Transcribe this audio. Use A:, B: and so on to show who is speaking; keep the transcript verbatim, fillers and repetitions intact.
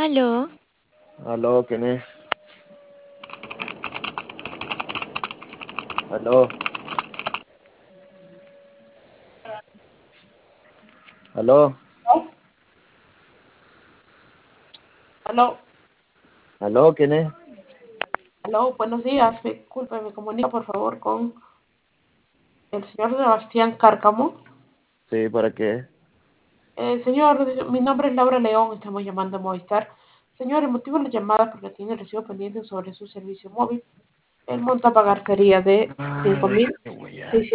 A: Aló,
B: Aló, ¿quién es? Aló, aló,
C: Aló,
B: aló, ¿quién es?
C: aló, buenos días. Disculpe, me comunica por favor con el señor Sebastián Cárcamo.
B: Sí, ¿para qué?
C: Eh, señor, mi nombre es Laura León, estamos llamando a Movistar. Señor, el motivo de la llamada es porque tiene el recibo pendiente sobre su servicio móvil. El monto a pagar sería de cinco
B: Ay,
C: mil
B: qué huella.
C: seiscientos